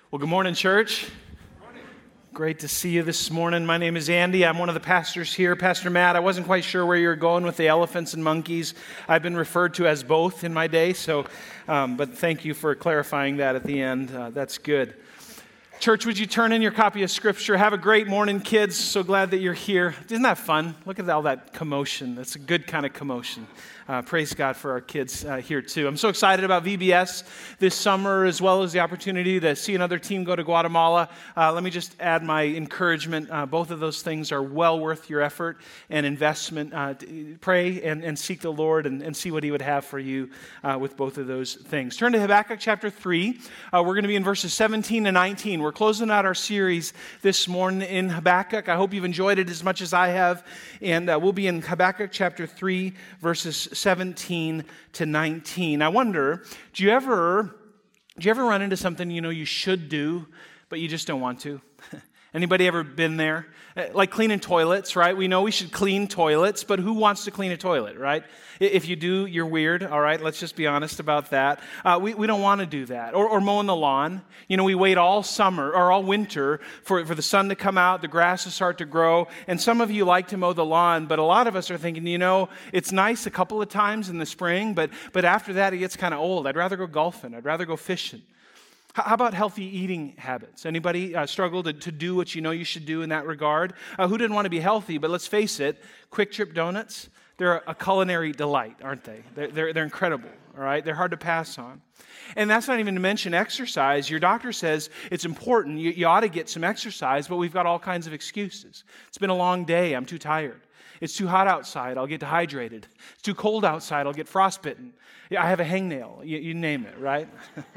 Well, good morning, church. Great to see you this morning. My name is Andy. I'm one of the pastors here. Pastor Matt, I wasn't quite sure where you were going with the elephants and monkeys. I've been referred to as both in my day, but thank you for clarifying that at the end. That's good. Church, would you turn in your copy of Scripture? Have a great morning, kids. So glad that you're here. Isn't that fun? Look at all that commotion. That's a good kind of commotion. Praise God for our kids here too. I'm so excited about VBS this summer, as well as the opportunity to see another team go to Guatemala. Let me just add my encouragement. Both of those things are well worth your effort and investment. Pray and seek the Lord and see what He would have for you with both of those things. Turn to Habakkuk chapter 3. We're going to be in verses 17 to 19. We're closing out our series this morning in Habakkuk. I hope you've enjoyed it as much as I have. And we'll be in Habakkuk chapter 3, verses 17 to 19. I wonder, do you ever run into something you know you should do, but you just don't want to? Anybody ever been there? Like cleaning toilets, right? We know we should clean toilets, but who wants to clean a toilet, right? If you do, you're weird, all right? Let's just be honest about that. We don't want to do that. Or mowing the lawn. You know, we wait all summer or all winter for the sun to come out, the grass to start to grow. And some of you like to mow the lawn, but a lot of us are thinking, you know, it's nice a couple of times in the spring, but after that it gets kind of old. I'd rather go golfing. I'd rather go fishing. How about healthy eating habits? Anybody struggle to do what you know you should do in that regard? Who didn't want to be healthy? But let's face it, Quick Trip donuts, they're a culinary delight, aren't they? They're incredible, all right? They're hard to pass on. And that's not even to mention exercise. Your doctor says it's important. You ought to get some exercise, but we've got all kinds of excuses. It's been a long day. I'm too tired. It's too hot outside. I'll get dehydrated. It's too cold outside. I'll get frostbitten. I have a hangnail. You name it, right?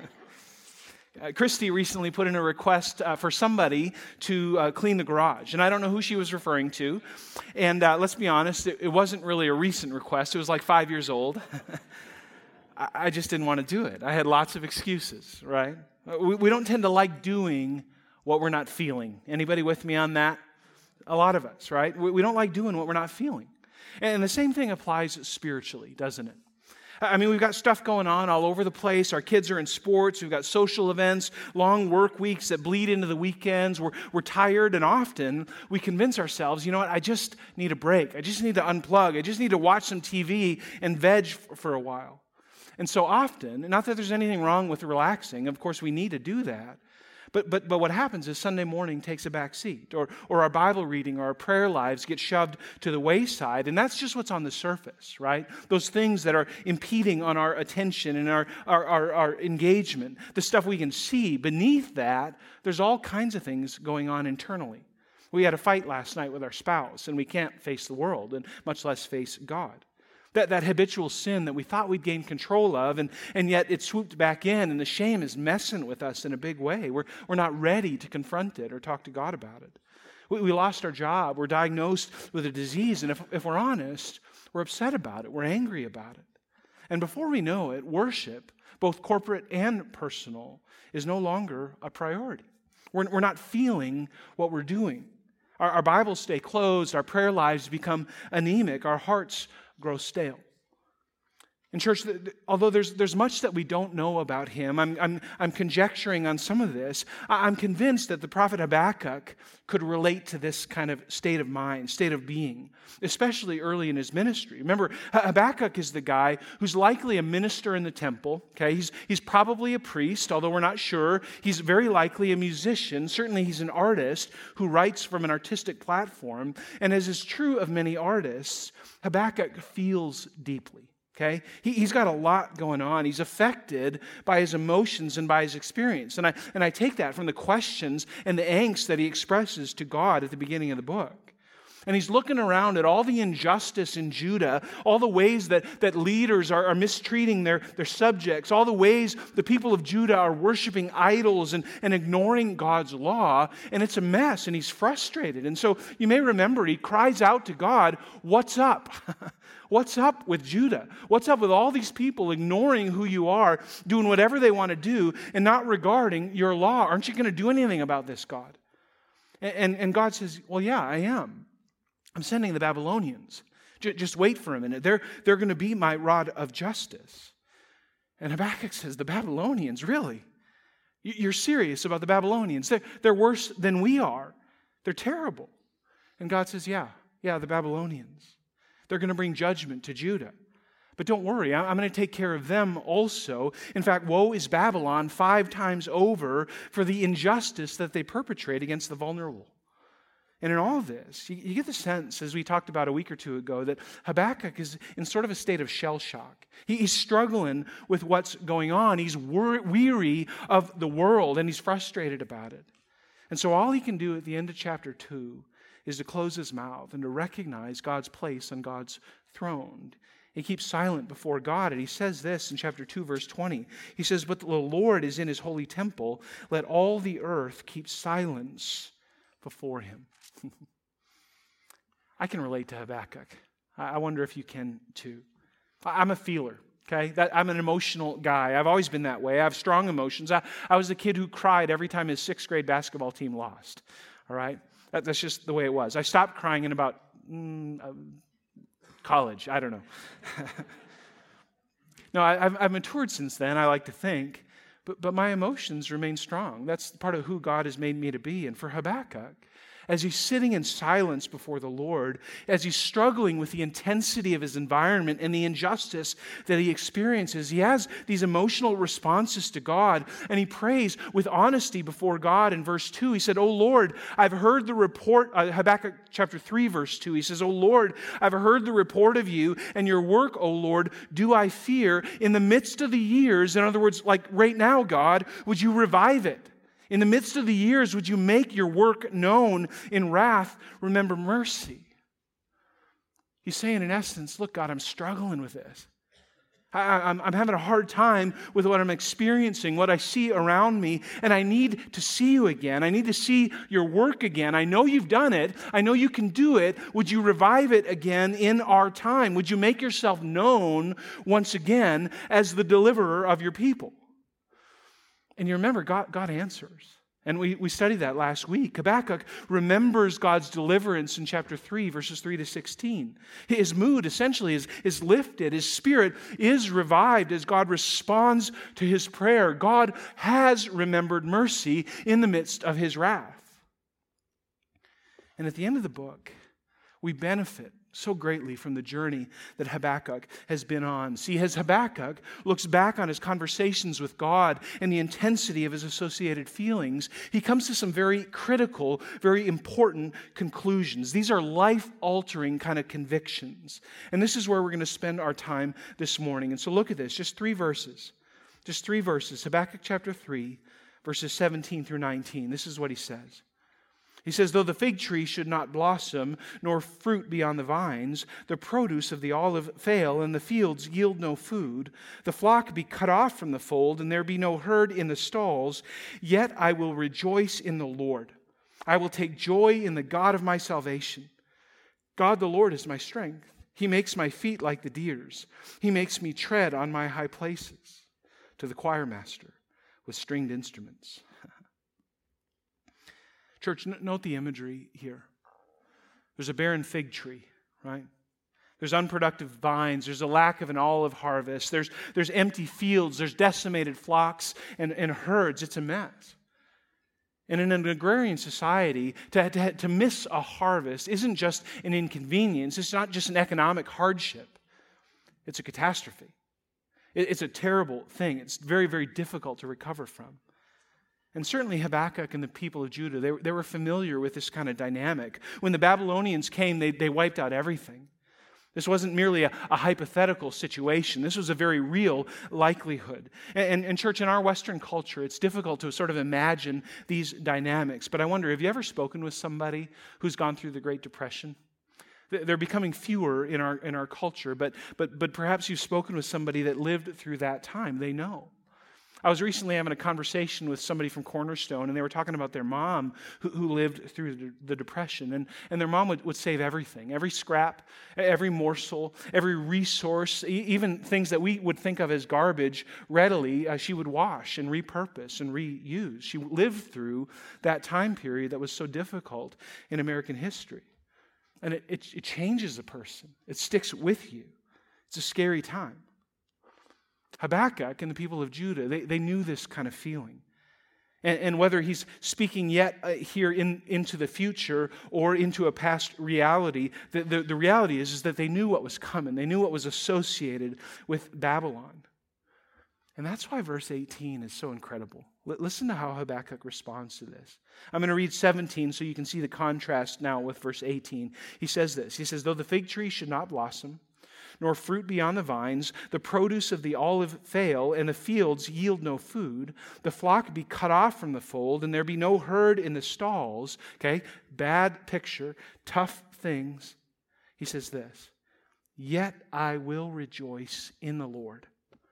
Christy recently put in a request for somebody to clean the garage. And I don't know who she was referring to. And let's be honest, it wasn't really a recent request. It was like 5 years old. I just didn't want to do it. I had lots of excuses, right? We don't tend to like doing what we're not feeling. Anybody with me on that? A lot of us, right? We don't like doing what we're not feeling. And the same thing applies spiritually, doesn't it? I mean, we've got stuff going on all over the place. Our kids are in sports. We've got social events, long work weeks that bleed into the weekends. We're tired, and often we convince ourselves, you know what, I just need a break. I just need to unplug. I just need to watch some TV and veg for a while. And so often, not that there's anything wrong with relaxing. Of course, we need to do that. But what happens is Sunday morning takes a back seat, or our Bible reading or our prayer lives get shoved to the wayside, and that's just what's on the surface, right? Those things that are impeding on our attention and our engagement, the stuff we can see. Beneath that, there's all kinds of things going on internally. We had a fight last night with our spouse, and we can't face the world, and much less face God. That habitual sin that we thought we'd gain control of, and yet it swooped back in, and the shame is messing with us in a big way. We're not ready to confront it or talk to God about it. We lost our job. We're diagnosed with a disease, and if we're honest, we're upset about it. We're angry about it. And before we know it, worship, both corporate and personal, is no longer a priority. We're not feeling what we're doing. Our Bibles stay closed. Our prayer lives become anemic. Our hearts grow stale. In church, although there's much that we don't know about him, I'm conjecturing on some of this. I'm convinced that the prophet Habakkuk could relate to this kind of state of mind, state of being, especially early in his ministry. Remember, Habakkuk is the guy who's likely a minister in the temple. Okay, he's probably a priest, although we're not sure. He's very likely a musician. Certainly, he's an artist who writes from an artistic platform. And as is true of many artists, Habakkuk feels deeply. Okay, he's got a lot going on. He's affected by his emotions and by his experience. And I take that from the questions and the angst that he expresses to God at the beginning of the book. And he's looking around at all the injustice in Judah, all the ways that leaders are mistreating their subjects, all the ways the people of Judah are worshiping idols and ignoring God's law. And it's a mess, and he's frustrated. And so you may remember he cries out to God, "What's up?" What's up with Judah? What's up with all these people ignoring who you are, doing whatever they want to do, and not regarding your law? Aren't you going to do anything about this, God? And God says, well, yeah, I am. I'm sending the Babylonians. Just wait for a minute. They're going to be my rod of justice. And Habakkuk says, the Babylonians, really? You're serious about the Babylonians. They're worse than we are. They're terrible. And God says, yeah, the Babylonians. They're going to bring judgment to Judah. But don't worry, I'm going to take care of them also. In fact, woe is Babylon 5 times over for the injustice that they perpetrate against the vulnerable. And in all of this, you get the sense, as we talked about a week or two ago, that Habakkuk is in sort of a state of shell shock. He's struggling with what's going on. He's weary of the world, and he's frustrated about it. And so all he can do at the end of chapter 2 is to close his mouth and to recognize God's place on God's throne. He keeps silent before God, and he says this in chapter 2, verse 20. He says, "But the Lord is in his holy temple. Let all the earth keep silence before him." I can relate to Habakkuk. I wonder if you can too. I'm a feeler, okay? I'm an emotional guy. I've always been that way. I have strong emotions. I was the kid who cried every time his 6th grade basketball team lost, all right? That's just the way it was. I stopped crying in about college. I don't know. No, I've matured since then, I like to think, but my emotions remain strong. That's part of who God has made me to be. And for Habakkuk, as he's sitting in silence before the Lord, as he's struggling with the intensity of his environment and the injustice that he experiences, he has these emotional responses to God, and he prays with honesty before God. In verse 2, he said, "O Lord, I've heard the report," Habakkuk chapter 3, verse 2, he says, "O Lord, I've heard the report of you, and your work, O Lord, do I fear. In the midst of the years," in other words, like right now, God, would you revive it? In the midst of the years, would you make your work known? In wrath, remember mercy. He's saying, in essence, look, God, I'm struggling with this. I'm having a hard time with what I'm experiencing, what I see around me, and I need to see you again. I need to see your work again. I know you've done it. I know you can do it. Would you revive it again in our time? Would you make yourself known once again as the deliverer of your people? And you remember, God answers. And we studied that last week. Habakkuk remembers God's deliverance in chapter 3, verses 3 to 16. His mood essentially is lifted. His spirit is revived as God responds to his prayer. God has remembered mercy in the midst of his wrath. And at the end of the book, we benefit so greatly from the journey that Habakkuk has been on. See, as Habakkuk looks back on his conversations with God and the intensity of his associated feelings, he comes to some very critical, very important conclusions. These are life-altering kind of convictions. And this is where we're going to spend our time this morning. And so look at this, just 3 verses. Just 3 verses. Habakkuk chapter 3, verses 17 through 19. This is what he says. He says, "Though the fig tree should not blossom, nor fruit be on the vines, the produce of the olive fail, and the fields yield no food, the flock be cut off from the fold, and there be no herd in the stalls, yet I will rejoice in the Lord. I will take joy in the God of my salvation. God the Lord is my strength. He makes my feet like the deer's. He makes me tread on my high places." To the choir master with stringed instruments. Church, note the imagery here. There's a barren fig tree, right? There's unproductive vines. There's a lack of an olive harvest. There's empty fields. There's decimated flocks and herds. It's a mess. And in an agrarian society, to miss a harvest isn't just an inconvenience. It's not just an economic hardship. It's a catastrophe. It's a terrible thing. It's very, very difficult to recover from. And certainly Habakkuk and the people of Judah, they were familiar with this kind of dynamic. When the Babylonians came, they wiped out everything. This wasn't merely a hypothetical situation. This was a very real likelihood. And church, in our Western culture, it's difficult to sort of imagine these dynamics. But I wonder, have you ever spoken with somebody who's gone through the Great Depression? They're becoming fewer in our culture, but perhaps you've spoken with somebody that lived through that time. They know. I was recently having a conversation with somebody from Cornerstone, and they were talking about their mom who lived through the Depression. And their mom would save everything, every scrap, every morsel, every resource, even things that we would think of as garbage readily, she would wash and repurpose and reuse. She lived through that time period that was so difficult in American history. And it changes a person. It sticks with you. It's a scary time. Habakkuk and the people of Judah, they knew this kind of feeling. And whether he's speaking yet here into the future or into a past reality, the reality is that they knew what was coming. They knew what was associated with Babylon. And that's why verse 18 is so incredible. Listen to how Habakkuk responds to this. I'm going to read 17 so you can see the contrast now with verse 18. He says this. He says, though the fig tree should not blossom, nor fruit be on the vines, the produce of the olive fail, and the fields yield no food, the flock be cut off from the fold, and there be no herd in the stalls. Okay, bad picture, tough things. He says this, yet I will rejoice in the Lord.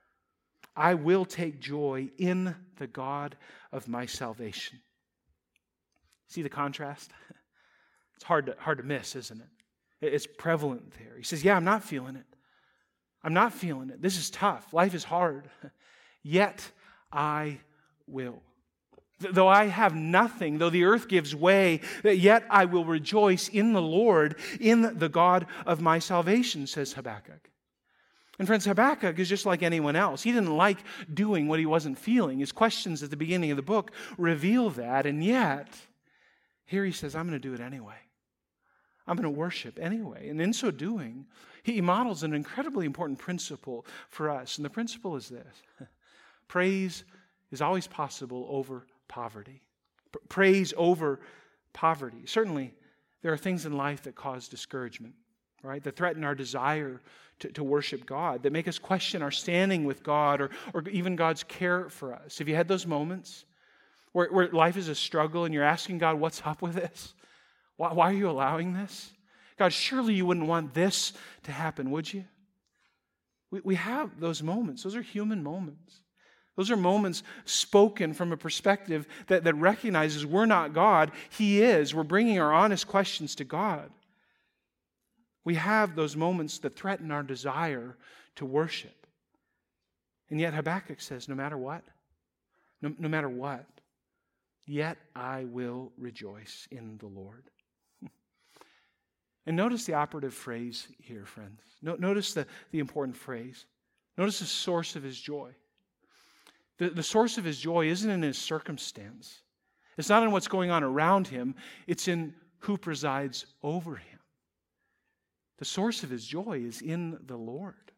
I will take joy in the God of my salvation. See the contrast? It's hard to miss, isn't it? It's prevalent there. He says, yeah, I'm not feeling it. I'm not feeling it. This is tough. Life is hard. Yet I will. Though I have nothing, though the earth gives way, yet I will rejoice in the Lord, in the God of my salvation, says Habakkuk. And friends, Habakkuk is just like anyone else. He didn't like doing what he wasn't feeling. His questions at the beginning of the book reveal that. And yet, here he says, I'm going to do it anyway. I'm going to worship anyway. And in so doing, he models an incredibly important principle for us. And the principle is this. Praise is always possible over poverty. Praise over poverty. Certainly, there are things in life that cause discouragement, right? That threaten our desire to worship God, that make us question our standing with God or even God's care for us. Have you had those moments where life is a struggle and you're asking God, what's up with this? Why are you allowing this? God, surely you wouldn't want this to happen, would you? We have those moments. Those are human moments. Those are moments spoken from a perspective that recognizes we're not God, He is. We're bringing our honest questions to God. We have those moments that threaten our desire to worship. And yet Habakkuk says, no matter what, no matter what, yet I will rejoice in the Lord. And notice the operative phrase here, friends. Notice the important phrase. Notice the source of his joy. The source of his joy isn't in his circumstance. It's not in what's going on around him. It's in who presides over him. The source of his joy is in the Lord.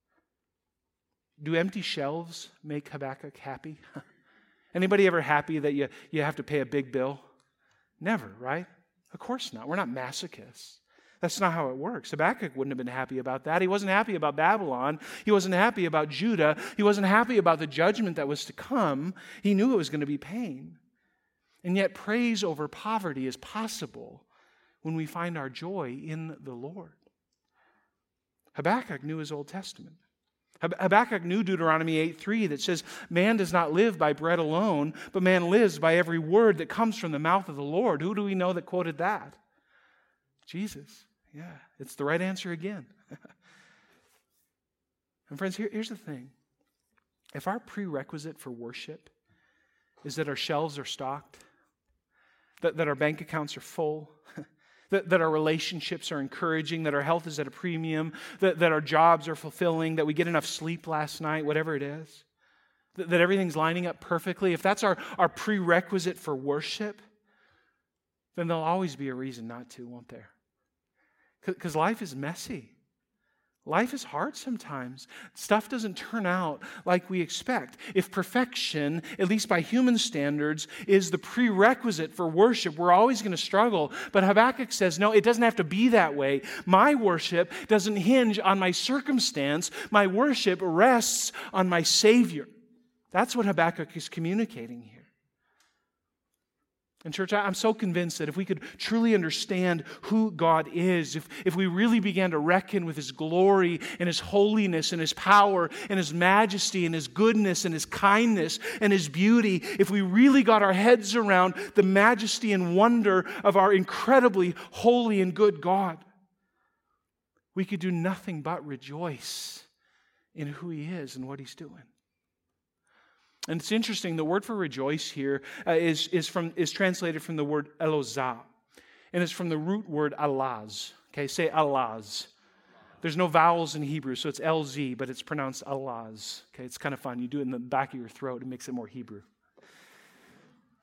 Do empty shelves make Habakkuk happy? Anybody ever happy that you have to pay a big bill? Never, right? Of course not. We're not masochists. That's not how it works. Habakkuk wouldn't have been happy about that. He wasn't happy about Babylon. He wasn't happy about Judah. He wasn't happy about the judgment that was to come. He knew it was going to be pain. And yet praise over poverty is possible when we find our joy in the Lord. Habakkuk knew his Old Testament. Habakkuk knew Deuteronomy 8:3 that says, man does not live by bread alone, but man lives by every word that comes from the mouth of the Lord. Who do we know that quoted that? Jesus. Yeah, it's the right answer again. And friends, here's the thing. If our prerequisite for worship is that our shelves are stocked, that our bank accounts are full, that our relationships are encouraging, that our health is at a premium, that our jobs are fulfilling, that we get enough sleep last night, whatever it is, that everything's lining up perfectly, if that's our prerequisite for worship, then there'll always be a reason not to, won't there? Because life is messy. Life is hard sometimes. Stuff doesn't turn out like we expect. If perfection, at least by human standards, is the prerequisite for worship, we're always going to struggle. But Habakkuk says, no, it doesn't have to be that way. My worship doesn't hinge on my circumstance. My worship rests on my Savior. That's what Habakkuk is communicating here. And church, I'm so convinced that if we could truly understand who God is, if we really began to reckon with His glory and His holiness and His power and His majesty and His goodness and His kindness and His beauty, if we really got our heads around the majesty and wonder of our incredibly holy and good God, we could do nothing but rejoice in who He is and what He's doing. And it's interesting, the word for rejoice here is translated from the word elozah. And it's from the root word alaz. Okay, say alaz. There's no vowels in Hebrew, so it's LZ, but it's pronounced alaz. Okay, it's kind of fun. You do it in the back of your throat, it makes it more Hebrew.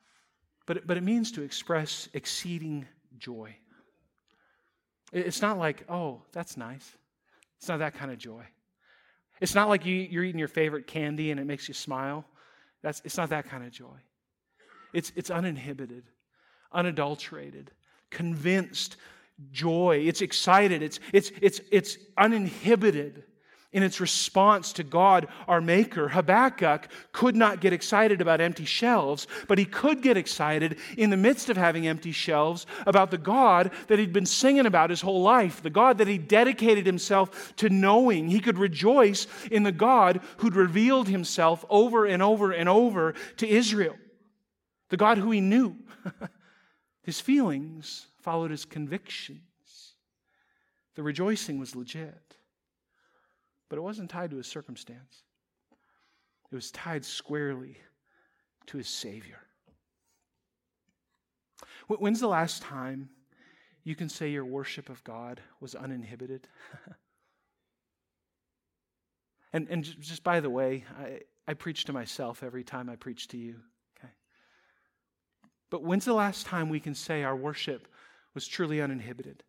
but it means to express exceeding joy. It's not like, oh, that's nice. It's not that kind of joy. It's not like you're eating your favorite candy and it makes you smile. It's not that kind of joy. It's uninhibited, unadulterated, convinced joy. It's excited. It's uninhibited in its response to God, our Maker. Habakkuk could not get excited about empty shelves, but he could get excited in the midst of having empty shelves about the God that he'd been singing about his whole life, the God that he dedicated himself to knowing. He could rejoice in the God who'd revealed himself over and over and over to Israel, the God who he knew. His feelings followed his convictions. The rejoicing was legit. But it wasn't tied to his circumstance. It was tied squarely to his Savior. When's the last time you can say your worship of God was uninhibited? And just by the way, I preach to myself every time I preach to you. Okay? But when's the last time we can say our worship was truly uninhibited?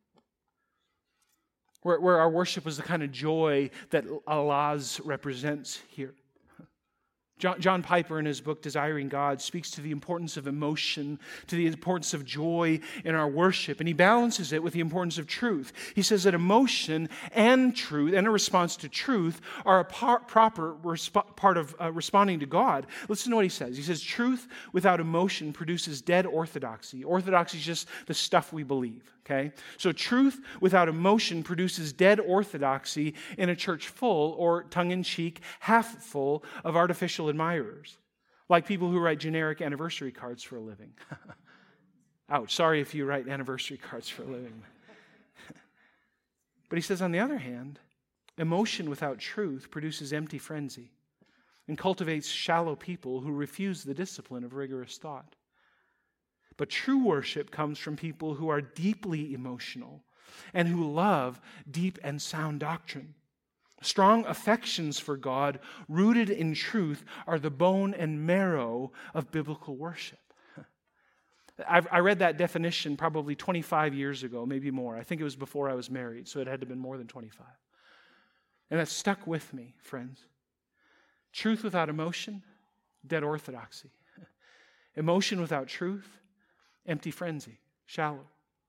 Where our worship was the kind of joy that Allah's represents here. John Piper, in his book, Desiring God, speaks to the importance of emotion, to the importance of joy in our worship, and he balances it with the importance of truth. He says that emotion and truth, and a response to truth, are a proper part of responding to God. Listen to what he says. He says, truth without emotion produces dead orthodoxy. Orthodoxy is just the stuff we believe. Okay? So truth without emotion produces dead orthodoxy in a church full, or tongue-in-cheek, half full of artificial admirers, like people who write generic anniversary cards for a living. Ouch, sorry if you write anniversary cards for a living. But he says, on the other hand, emotion without truth produces empty frenzy and cultivates shallow people who refuse the discipline of rigorous thought. But true worship comes from people who are deeply emotional and who love deep and sound doctrine. Strong affections for God, rooted in truth, are the bone and marrow of biblical worship. I read that definition probably 25 years ago, maybe more. I think it was before I was married, so it had to have been more than 25. And that stuck with me, friends. Truth without emotion, dead orthodoxy. Emotion without truth, empty frenzy, shallow.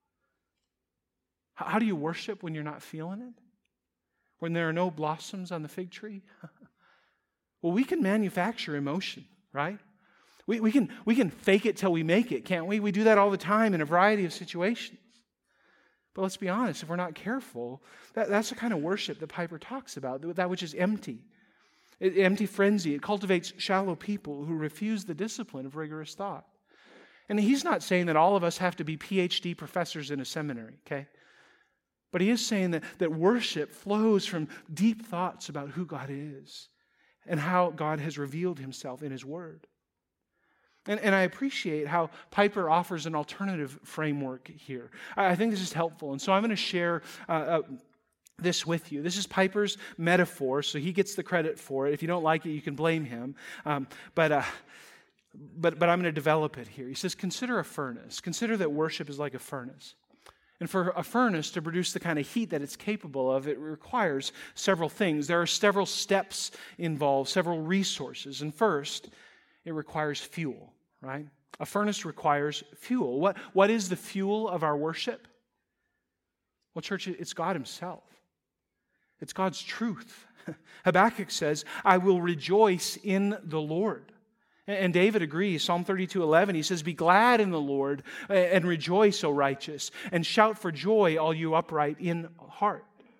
How do you worship when you're not feeling it? When there are no blossoms on the fig tree? Well, we can manufacture emotion, right? We can fake it till we make it, can't we? We do that all the time in a variety of situations. But let's be honest, if we're not careful, that's the kind of worship that Piper talks about, that which is empty. Empty frenzy. It cultivates shallow people who refuse the discipline of rigorous thought. And he's not saying that all of us have to be PhD professors in a seminary, okay? But he is saying that worship flows from deep thoughts about who God is and how God has revealed himself in his word. And I appreciate how Piper offers an alternative framework here. I think this is helpful. And so I'm going to share this with you. This is Piper's metaphor, so he gets the credit for it. If you don't like it, you can blame him. But I'm going to develop it here. He says, consider a furnace. Consider that worship is like a furnace. And for a furnace to produce the kind of heat that it's capable of, it requires several things. There are several steps involved, several resources. And first, it requires fuel, right? A furnace requires fuel. What is the fuel of our worship? Well, church, it's God himself. It's God's truth. Habakkuk says, I will rejoice in the Lord. And David agrees, Psalm 32:11, he says, be glad in the Lord and rejoice, O righteous, and shout for joy, all you upright in heart.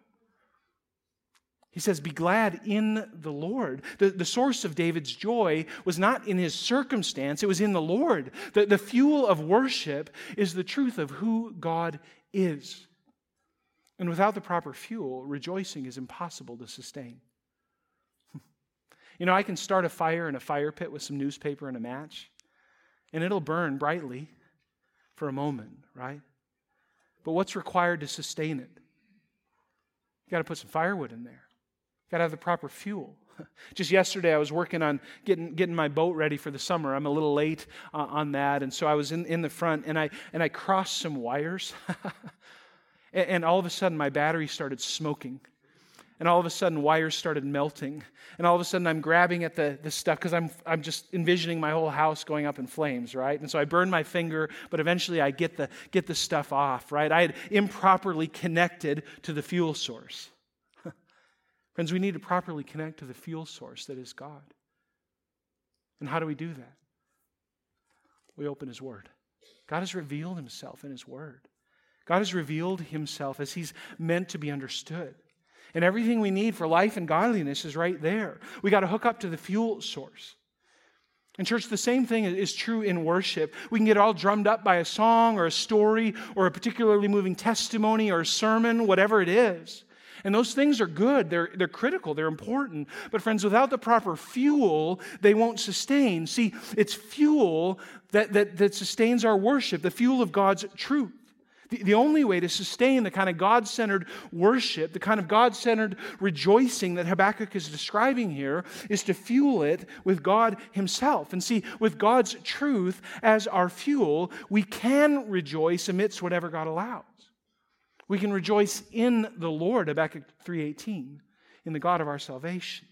He says, be glad in the Lord. The source of David's joy was not in his circumstance, it was in the Lord. The fuel of worship is the truth of who God is. And without the proper fuel, rejoicing is impossible to sustain. You know, I can start a fire in a fire pit with some newspaper and a match, and it'll burn brightly for a moment, right? But what's required to sustain it? You got to put some firewood in there. You got to have the proper fuel. Just yesterday, I was working on getting my boat ready for the summer. I'm a little late on that, and so I was in the front, and I crossed some wires, and all of a sudden, my battery started smoking. And all of a sudden, wires started melting. And all of a sudden, I'm grabbing at the stuff because I'm just envisioning my whole house going up in flames, right? And so I burn my finger, but eventually I get the stuff off, right? I had improperly connected to the fuel source. Friends, we need to properly connect to the fuel source that is God. And how do we do that? We open His Word. God has revealed Himself in His Word. God has revealed Himself as He's meant to be understood. And everything we need for life and godliness is right there. We got to hook up to the fuel source. And church, the same thing is true in worship. We can get all drummed up by a song or a story or a particularly moving testimony or a sermon, whatever it is. And those things are good. They're critical. They're important. But friends, without the proper fuel, they won't sustain. See, it's fuel that sustains our worship, the fuel of God's truth. The only way to sustain the kind of God-centered worship, the kind of God-centered rejoicing that Habakkuk is describing here, is to fuel it with God Himself. And see, with God's truth as our fuel, we can rejoice amidst whatever God allows. We can rejoice in the Lord, Habakkuk 3:18, in the God of our salvation.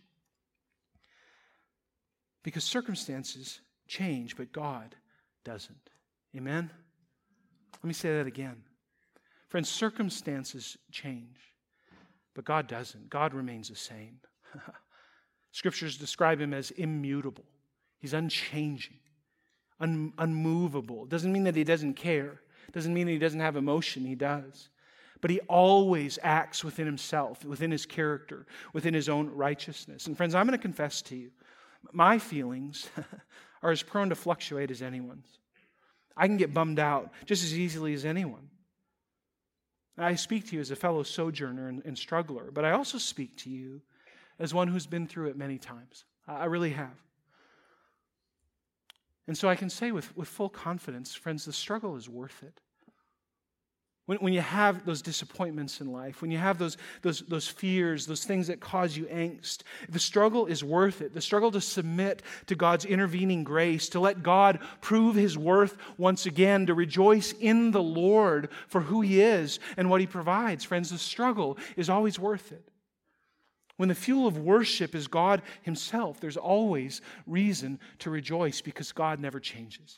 Because circumstances change, but God doesn't. Amen? Let me say that again. Friends, circumstances change, but God doesn't. God remains the same. Scriptures describe Him as immutable. He's unchanging, unmovable. It doesn't mean that He doesn't care. It doesn't mean that He doesn't have emotion. He does. But He always acts within Himself, within His character, within His own righteousness. And friends, I'm going to confess to you, my feelings are as prone to fluctuate as anyone's. I can get bummed out just as easily as anyone. I speak to you as a fellow sojourner and struggler, but I also speak to you as one who's been through it many times. I really have. And so I can say with full confidence, friends, the struggle is worth it. When you have those disappointments in life, when you have those fears, those things that cause you angst, the struggle is worth it. The struggle to submit to God's intervening grace, to let God prove His worth once again, to rejoice in the Lord for who He is and what He provides. Friends, the struggle is always worth it. When the fuel of worship is God Himself, there's always reason to rejoice because God never changes.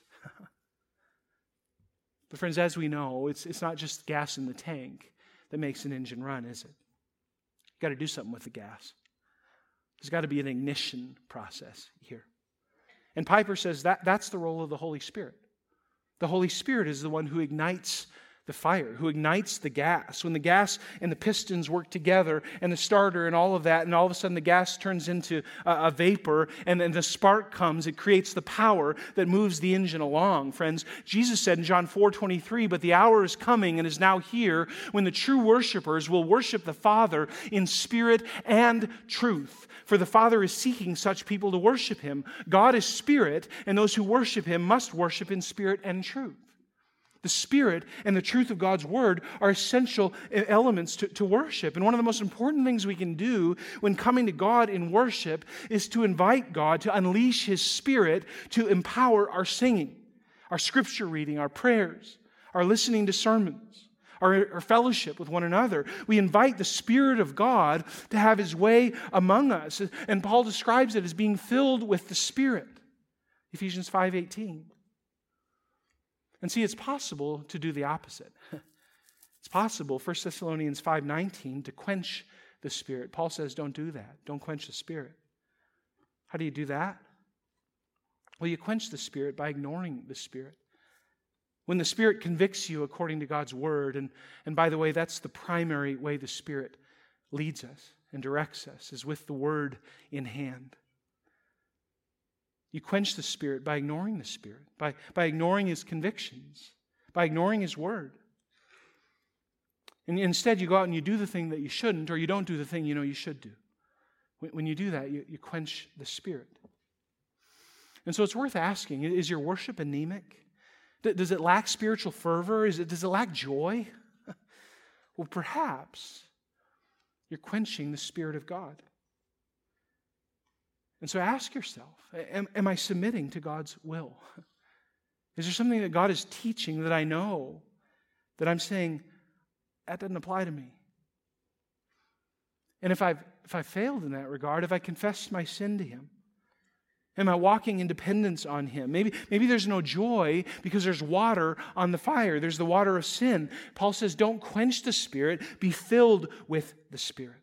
But friends, as we know, it's not just gas in the tank that makes an engine run, is it? You've got to do something with the gas. There's got to be an ignition process here. And Piper says that's the role of the Holy Spirit. The Holy Spirit is the one who ignites the fire, who ignites the gas. When the gas and the pistons work together and the starter and all of that, and all of a sudden the gas turns into a vapor and then the spark comes, it creates the power that moves the engine along. Friends, Jesus said in John 4:23, "But the hour is coming and is now here when the true worshipers will worship the Father in spirit and truth. For the Father is seeking such people to worship Him. God is spirit, and those who worship Him must worship in spirit and truth." The Spirit and the truth of God's Word are essential elements to worship. And one of the most important things we can do when coming to God in worship is to invite God to unleash His Spirit to empower our singing, our scripture reading, our prayers, our listening to sermons, our fellowship with one another. We invite the Spirit of God to have His way among us. And Paul describes it as being filled with the Spirit. Ephesians 5:18. And see, it's possible to do the opposite. It's possible, 1 Thessalonians 5:19, to quench the Spirit. Paul says, don't do that. Don't quench the Spirit. How do you do that? Well, you quench the Spirit by ignoring the Spirit. When the Spirit convicts you according to God's Word, and by the way, that's the primary way the Spirit leads us and directs us, is with the Word in hand. You quench the Spirit by ignoring the Spirit, by ignoring His convictions, by ignoring His Word. And instead, you go out and you do the thing that you shouldn't, or you don't do the thing you know you should do. When you do that, you quench the Spirit. And so it's worth asking, is your worship anemic? Does it lack spiritual fervor? Does it lack joy? Well, perhaps you're quenching the Spirit of God. And so ask yourself, am I submitting to God's will? Is there something that God is teaching that I know that I'm saying, that doesn't apply to me? And if I've failed in that regard, if I confessed my sin to Him, am I walking in dependence on Him? Maybe there's no joy because there's water on the fire. There's the water of sin. Paul says, don't quench the Spirit, be filled with the Spirit.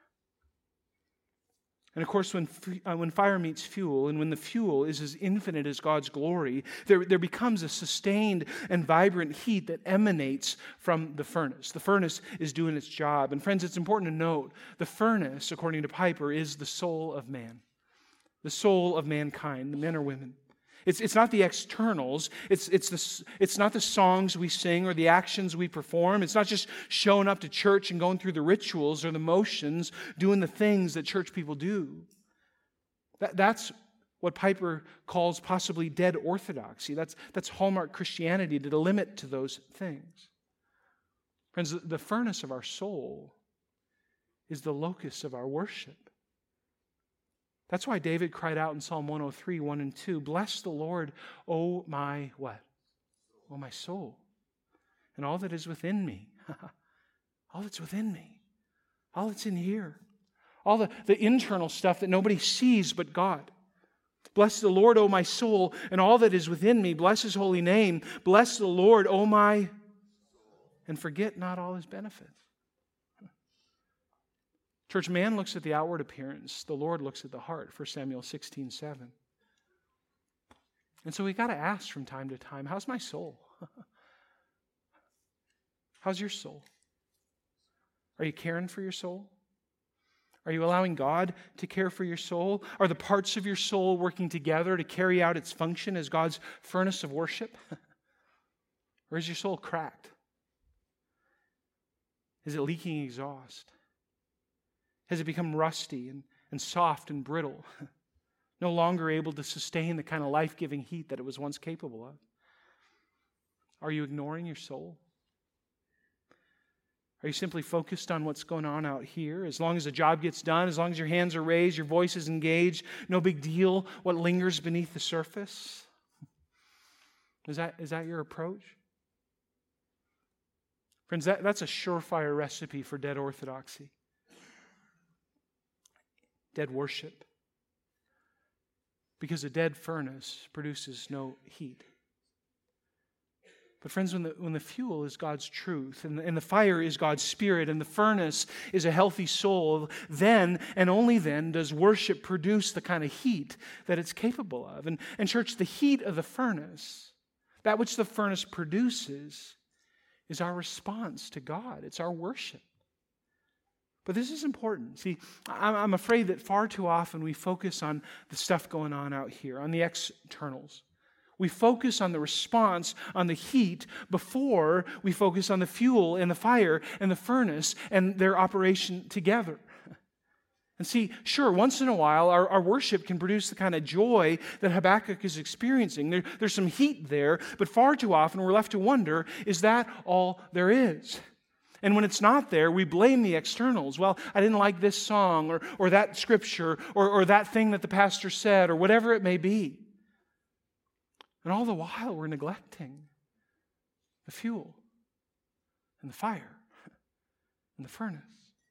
And of course, when fire meets fuel, and when the fuel is as infinite as God's glory, there becomes a sustained and vibrant heat that emanates from the furnace. The furnace is doing its job. And friends, it's important to note, the furnace, according to Piper, is the soul of man. The soul of mankind, the men or women. It's not the externals. It's not the songs we sing or the actions we perform. It's not just showing up to church and going through the rituals or the motions, doing the things that church people do. That's what Piper calls possibly dead orthodoxy. That's hallmark Christianity, to limit to those things. Friends, the furnace of our soul is the locus of our worship. That's why David cried out in Psalm 103, 1 and 2, bless the Lord, O my what? O my soul, and all that is within me. All that's within me. All that's in here. All the internal stuff that nobody sees but God. Bless the Lord, O my soul, and all that is within me. Bless His holy name. Bless the Lord, O my... And forget not all His benefits. Church, man looks at the outward appearance. The Lord looks at the heart, 1 Samuel 16:7. And so we got to ask from time to time, how's my soul? How's your soul? Are you caring for your soul? Are you allowing God to care for your soul? Are the parts of your soul working together to carry out its function as God's furnace of worship? Or is your soul cracked? Is it leaking exhaust? Has it become rusty and soft and brittle? No longer able to sustain the kind of life-giving heat that it was once capable of? Are you ignoring your soul? Are you simply focused on what's going on out here? As long as the job gets done, as long as your hands are raised, your voice is engaged, no big deal what lingers beneath the surface? Is that your approach? Friends, that's a surefire recipe for dead orthodoxy. Dead worship. Because a dead furnace produces no heat. But friends, when the fuel is God's truth, and the fire is God's Spirit, and the furnace is a healthy soul, then and only then does worship produce the kind of heat that it's capable of. And church, the heat of the furnace, that which the furnace produces, is our response to God. It's our worship. But this is important. See, I'm afraid that far too often we focus on the stuff going on out here, on the externals. We focus on the response, on the heat, before we focus on the fuel and the fire and the furnace and their operation together. And see, sure, once in a while, our worship can produce the kind of joy that Habakkuk is experiencing. There's some heat there, but far too often we're left to wonder, is that all there is? And when it's not there, we blame the externals. Well, I didn't like this song or that scripture or that thing that the pastor said or whatever it may be. And all the while, we're neglecting the fuel and the fire and the furnace.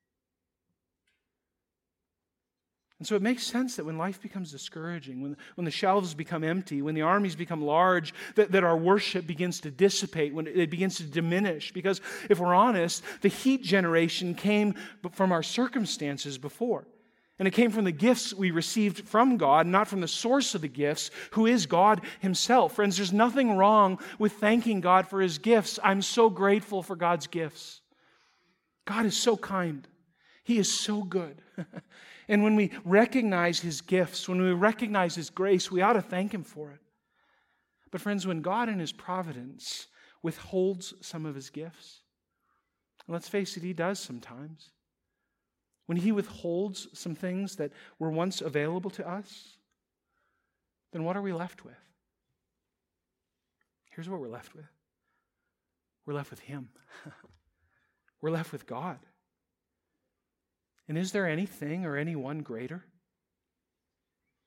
And so it makes sense that when life becomes discouraging, when the shelves become empty, when the armies become large, that our worship begins to dissipate, when it begins to diminish. Because if we're honest, the heat generation came from our circumstances before. And it came from the gifts we received from God, not from the source of the gifts, who is God Himself. Friends, there's nothing wrong with thanking God for His gifts. I'm so grateful for God's gifts. God is so kind. He is so good. And when we recognize His gifts, when we recognize His grace, we ought to thank Him for it. But friends, when God in His providence withholds some of His gifts, and let's face it, He does sometimes. When He withholds some things that were once available to us, then what are we left with? Here's what we're left with. We're left with Him. We're left with God. And is there anything or anyone greater?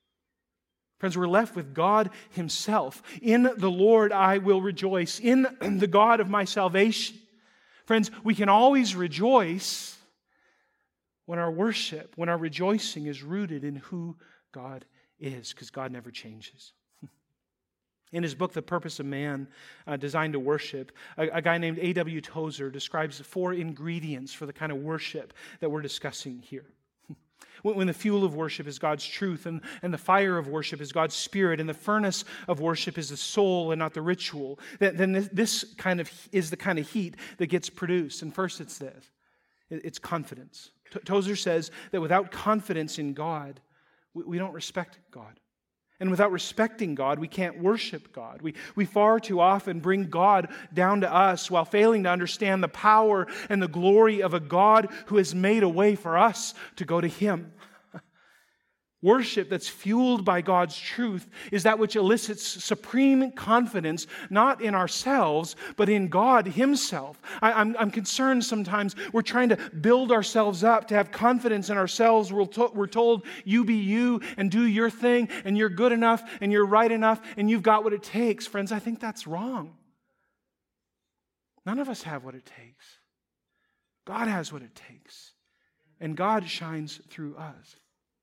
Friends, we're left with God Himself. In the Lord I will rejoice, in the God of my salvation. Friends, we can always rejoice when our worship, when our rejoicing is rooted in who God is, because God never changes. In his book, The Purpose of Man, Designed to Worship, a guy named A.W. Tozer describes 4 ingredients for the kind of worship that we're discussing here. When the fuel of worship is God's truth, and the fire of worship is God's Spirit, and the furnace of worship is the soul and not the ritual, then this kind of is the kind of heat that gets produced. And first it's this. It's confidence. Tozer says that without confidence in God, we don't respect God. And without respecting God, we can't worship God. We far too often bring God down to us while failing to understand the power and the glory of a God who has made a way for us to go to Him. Worship that's fueled by God's truth is that which elicits supreme confidence, not in ourselves, but in God Himself. I'm concerned sometimes we're trying to build ourselves up to have confidence in ourselves. We're told, you be you and do your thing, and you're good enough, and you're right enough, and you've got what it takes. Friends, I think that's wrong. None of us have what it takes. God has what it takes, and God shines through us.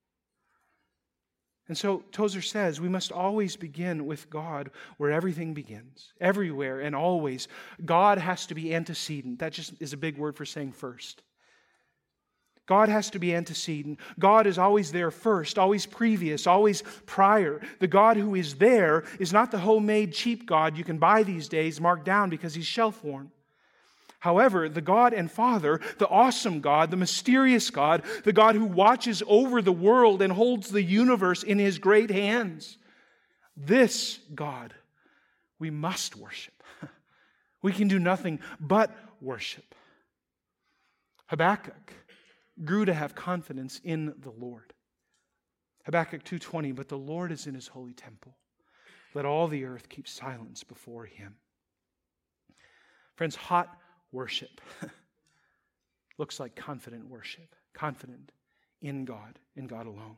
And so Tozer says we must always begin with God where everything begins. Everywhere and always, God has to be antecedent. That just is a big word for saying first. God has to be antecedent. God is always there first, always previous, always prior. The God who is there is not the homemade cheap God you can buy these days, marked down because He's shelf-worn. However, the God and Father, the awesome God, the mysterious God, the God who watches over the world and holds the universe in His great hands, this God we must worship. We can do nothing but worship. Habakkuk grew to have confidence in the Lord. Habakkuk 2:20, but the Lord is in His holy temple. Let all the earth keep silence before Him. Friends, hot worship looks like confident worship, confident in God alone.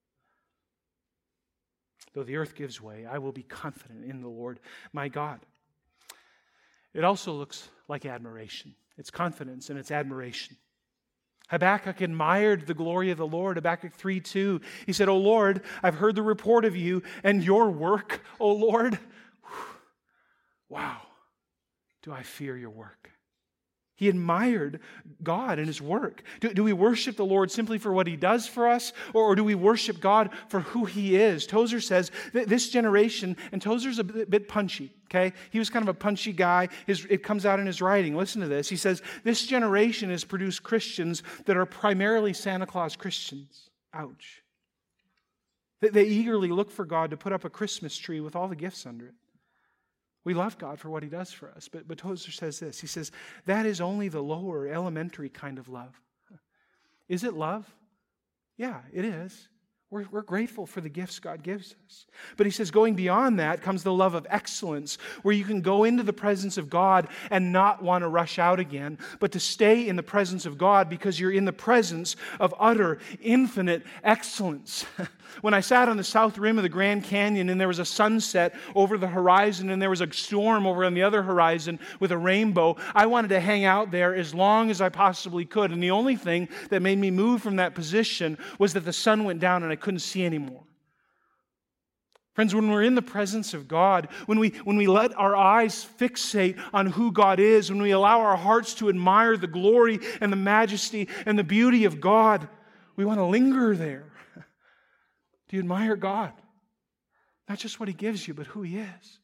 Though the earth gives way, I will be confident in the Lord my God. It also looks like admiration. It's confidence and it's admiration. Habakkuk admired the glory of the Lord. Habakkuk 3:2, he said, O Lord, I've heard the report of you and your work, O Lord. Wow, do I fear your work. He admired God and His work. Do we worship the Lord simply for what He does for us, or do we worship God for who He is? Tozer says that this generation, and Tozer's a bit punchy, okay? He was kind of a punchy guy. It comes out in his writing. Listen to this. He says, this generation has produced Christians that are primarily Santa Claus Christians. Ouch. They eagerly look for God to put up a Christmas tree with all the gifts under it. We love God for what He does for us. But Tozer says this. He says, that is only the lower, elementary kind of love. Is it love? Yeah, it is. We're grateful for the gifts God gives us. But he says, going beyond that comes the love of excellence, where you can go into the presence of God and not want to rush out again, but to stay in the presence of God because you're in the presence of utter, infinite excellence. When I sat on the south rim of the Grand Canyon and there was a sunset over the horizon and there was a storm over on the other horizon with a rainbow, I wanted to hang out there as long as I possibly could. And the only thing that made me move from that position was that the sun went down and I couldn't see anymore. Friends, when we're in the presence of God, when we let our eyes fixate on who God is, when we allow our hearts to admire the glory and the majesty and the beauty of God, we want to linger there. Do you admire God? Not just what He gives you, but who He is.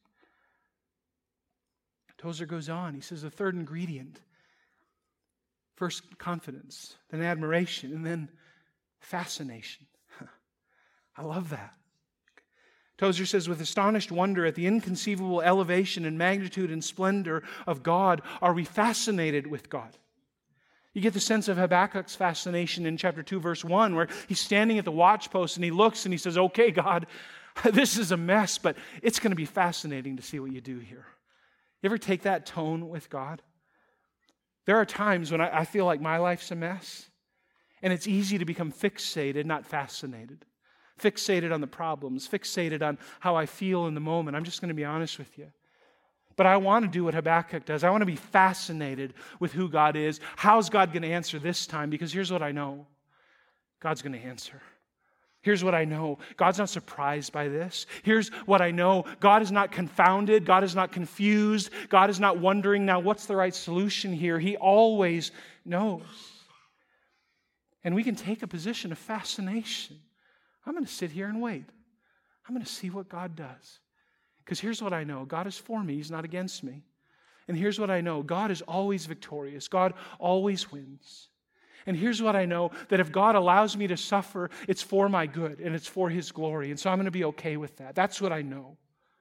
Tozer goes on. He says the third ingredient, first confidence, then admiration, and then fascination. I love that. Tozer says, with astonished wonder at the inconceivable elevation and magnitude and splendor of God, are we fascinated with God? You get the sense of Habakkuk's fascination in chapter 2, verse 1, where he's standing at the watchpost and he looks and he says, okay, God, this is a mess, but it's going to be fascinating to see what you do here. You ever take that tone with God? There are times when I feel like my life's a mess, and it's easy to become fixated, not fascinated. fixated on the problems, fixated on how I feel in the moment. I'm just going to be honest with you. But I want to do what Habakkuk does. I want to be fascinated with who God is. How's God going to answer this time? Because here's what I know. God's going to answer. Here's what I know. God's not surprised by this. Here's what I know. God is not confounded. God is not confused. God is not wondering, now what's the right solution here? He always knows. And we can take a position of fascination. I'm going to sit here and wait. I'm going to see what God does. Because here's what I know. God is for me. He's not against me. And here's what I know. God is always victorious. God always wins. And here's what I know, that if God allows me to suffer, it's for my good and it's for His glory. And so I'm going to be okay with that. That's what I know.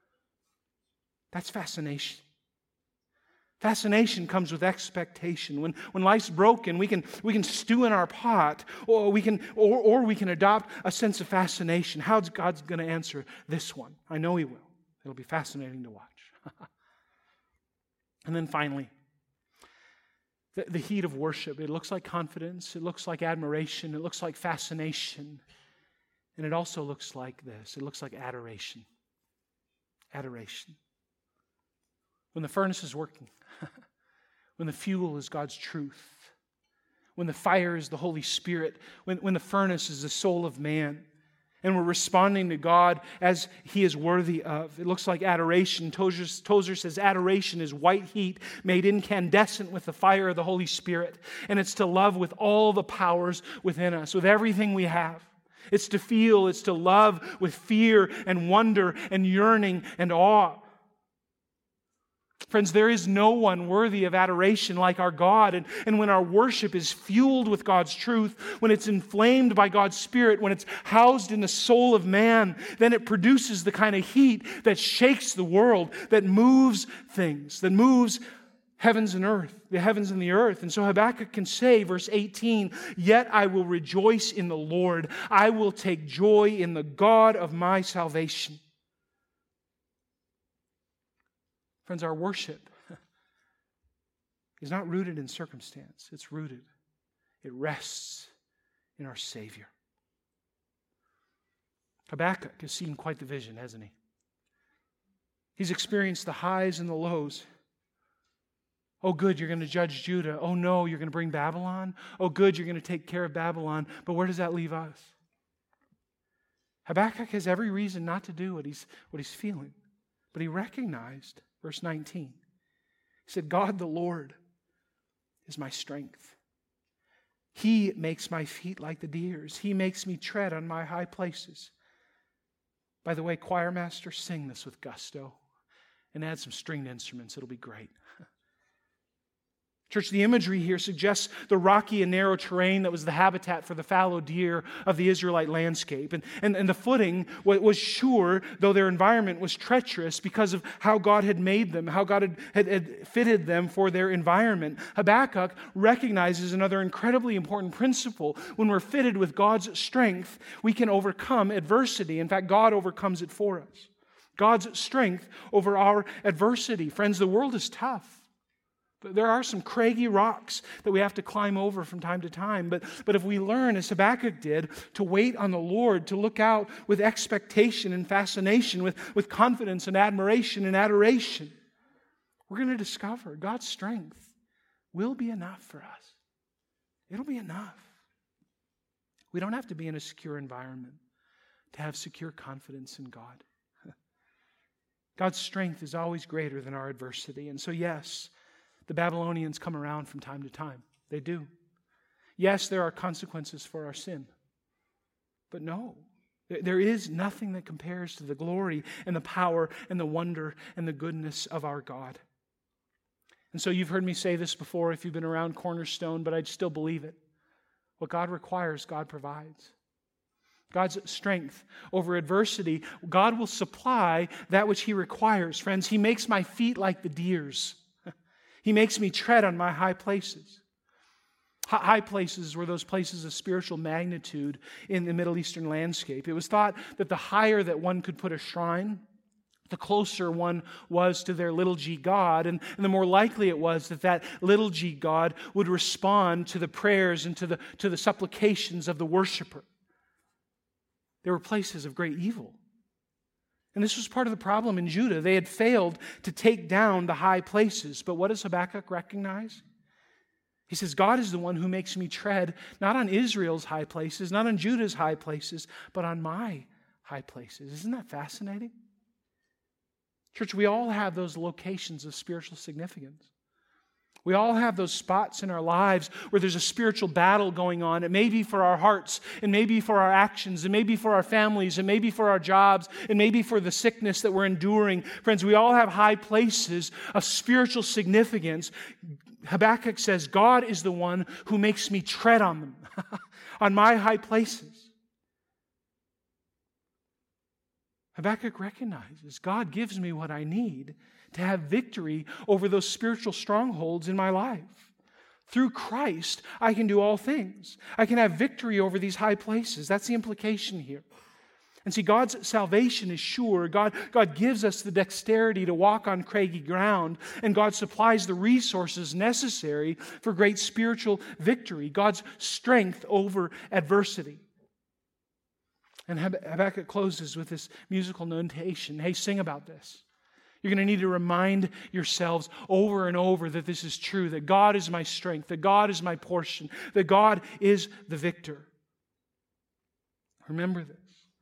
That's fascination. Fascination comes with expectation. When life's broken, we can stew in our pot, or we can adopt a sense of fascination. How's God's going to answer this one? I know He will. It'll be fascinating to watch. And then finally, the heat of worship. It looks like confidence. It looks like admiration. It looks like fascination. And it also looks like this. It looks like adoration. Adoration. When the furnace is working, when the fuel is God's truth, when the fire is the Holy Spirit, when the furnace is the soul of man, and we're responding to God as He is worthy of. It looks like adoration. Tozer says adoration is white heat made incandescent with the fire of the Holy Spirit. And it's to love with all the powers within us, with everything we have. It's to feel, it's to love with fear and wonder and yearning and awe. Friends, there is no one worthy of adoration like our God. And when our worship is fueled with God's truth, when it's inflamed by God's Spirit, when it's housed in the soul of man, then it produces the kind of heat that shakes the world, that moves things, that moves heavens and earth, the heavens and the earth. And so Habakkuk can say, verse 18, "Yet I will rejoice in the Lord. I will take joy in the God of my salvation." Friends, our worship is not rooted in circumstance. It's rooted. It rests in our Savior. Habakkuk has seen quite the vision, hasn't he? He's experienced the highs and the lows. Oh, good, you're going to judge Judah. Oh, no, you're going to bring Babylon. Oh, good, you're going to take care of Babylon. But where does that leave us? Habakkuk has every reason not to do what he's feeling. But he recognized, verse 19, he said, "God the Lord is my strength. He makes my feet like the deer's. He makes me tread on my high places." By the way, choir master, sing this with gusto and add some stringed instruments. It'll be great. Church, the imagery here suggests the rocky and narrow terrain that was the habitat for the fallow deer of the Israelite landscape. And the footing was sure, though their environment was treacherous because of how God had made them, how God had fitted them for their environment. Habakkuk recognizes another incredibly important principle. When we're fitted with God's strength, we can overcome adversity. In fact, God overcomes it for us. God's strength over our adversity. Friends, the world is tough. But there are some craggy rocks that we have to climb over from time to time. But if we learn, as Habakkuk did, to wait on the Lord, to look out with expectation and fascination, with confidence and admiration and adoration, we're going to discover God's strength will be enough for us. It'll be enough. We don't have to be in a secure environment to have secure confidence in God. God's strength is always greater than our adversity. And so, yes, the Babylonians come around from time to time. They do. Yes, there are consequences for our sin. But no, there is nothing that compares to the glory and the power and the wonder and the goodness of our God. And so you've heard me say this before if you've been around Cornerstone, but I still believe it. What God requires, God provides. God's strength over adversity, God will supply that which He requires. Friends, He makes my feet like the deer's. He makes me tread on my high places. High places were those places of spiritual magnitude in the Middle Eastern landscape. It was thought that the higher that one could put a shrine, the closer one was to their little g God, and the more likely it was that little g God would respond to the prayers and to the supplications of the worshiper. They were places of great evil. And this was part of the problem in Judah. They had failed to take down the high places. But what does Habakkuk recognize? He says, God is the one who makes me tread not on Israel's high places, not on Judah's high places, but on my high places. Isn't that fascinating? Church, we all have those locations of spiritual significance. We all have those spots in our lives where there's a spiritual battle going on. It may be for our hearts, it may be for our actions, it may be for our families, it may be for our jobs, it may be for the sickness that we're enduring. Friends, we all have high places of spiritual significance. Habakkuk says, God is the one who makes me tread on them, on my high places. Habakkuk recognizes God gives me what I need to have victory over those spiritual strongholds in my life. Through Christ, I can do all things. I can have victory over these high places. That's the implication here. And see, God's salvation is sure. God gives us the dexterity to walk on craggy ground, and God supplies the resources necessary for great spiritual victory, God's strength over adversity. And Habakkuk closes with this musical notation. Hey, sing about this. You're going to need to remind yourselves over and over that this is true, that God is my strength, that God is my portion, that God is the victor. Remember this.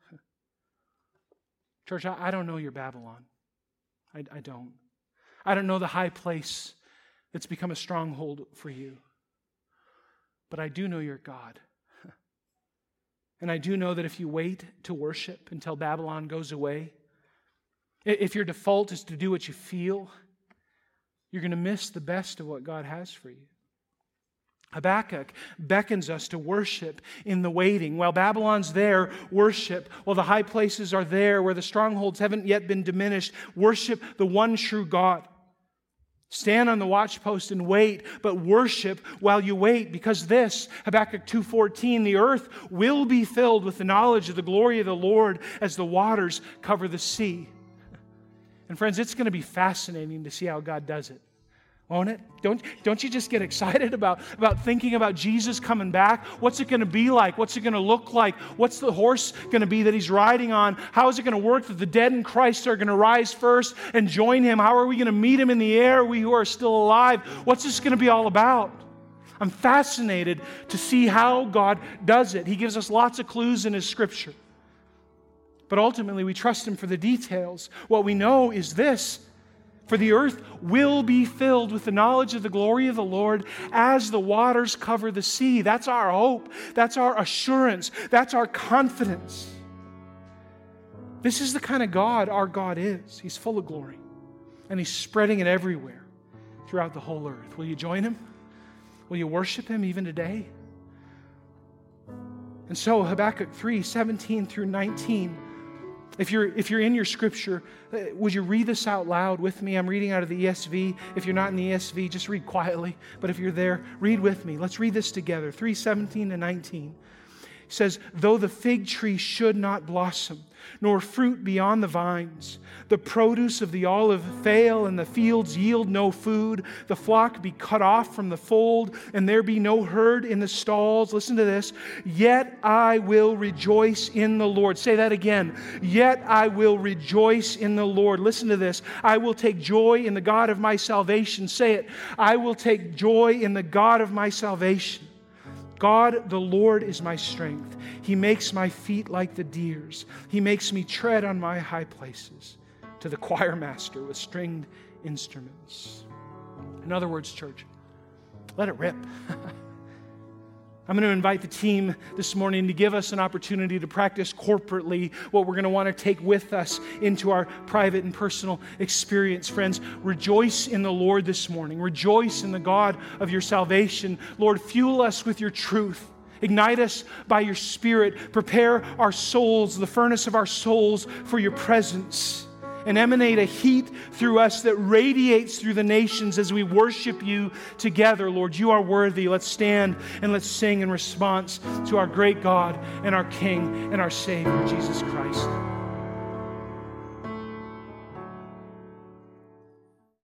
Church, I don't know your Babylon. I don't. I don't know the high place that's become a stronghold for you. But I do know your God. And I do know that if you wait to worship until Babylon goes away, if your default is to do what you feel, you're going to miss the best of what God has for you. Habakkuk beckons us to worship in the waiting. While Babylon's there, worship. While the high places are there, where the strongholds haven't yet been diminished, worship the one true God. Stand on the watchpost and wait, but worship while you wait, because this, Habakkuk 2:14, the earth will be filled with the knowledge of the glory of the Lord as the waters cover the sea. And friends, it's going to be fascinating to see how God does it. Won't it? Don't you just get excited about thinking about Jesus coming back? What's it going to be like? What's it going to look like? What's the horse going to be that He's riding on? How is it going to work that the dead in Christ are going to rise first and join Him? How are we going to meet Him in the air, we who are still alive? What's this going to be all about? I'm fascinated to see how God does it. He gives us lots of clues in His Scripture. But ultimately, we trust Him for the details. What we know is this: for the earth will be filled with the knowledge of the glory of the Lord as the waters cover the sea. That's our hope. That's our assurance. That's our confidence. This is the kind of God our God is. He's full of glory. And He's spreading it everywhere throughout the whole earth. Will you join Him? Will you worship Him even today? And so Habakkuk 3:17 through 19. If you're in your Scripture, would you read this out loud with me? I'm reading out of the ESV. If you're not in the ESV, just read quietly. But if you're there, read with me. Let's read this together. 3:17 to 19. It says, though the fig tree should not blossom, nor fruit be on the vines, the produce of the olive fail, and the fields yield no food, the flock be cut off from the fold, and there be no herd in the stalls. Listen to this. Yet I will rejoice in the Lord. Say that again. Yet I will rejoice in the Lord. Listen to this. I will take joy in the God of my salvation. Say it. I will take joy in the God of my salvation. God, the Lord, is my strength. He makes my feet like the deer's. He makes me tread on my high places. To the choir master with stringed instruments. In other words, church, let it rip. I'm going to invite the team this morning to give us an opportunity to practice corporately what we're going to want to take with us into our private and personal experience. Friends, rejoice in the Lord this morning. Rejoice in the God of your salvation. Lord, fuel us with your truth. Ignite us by your Spirit. Prepare our souls, the furnace of our souls, for your presence. And emanate a heat through us that radiates through the nations as we worship you together. Lord, you are worthy. Let's stand and let's sing in response to our great God and our King and our Savior, Jesus Christ.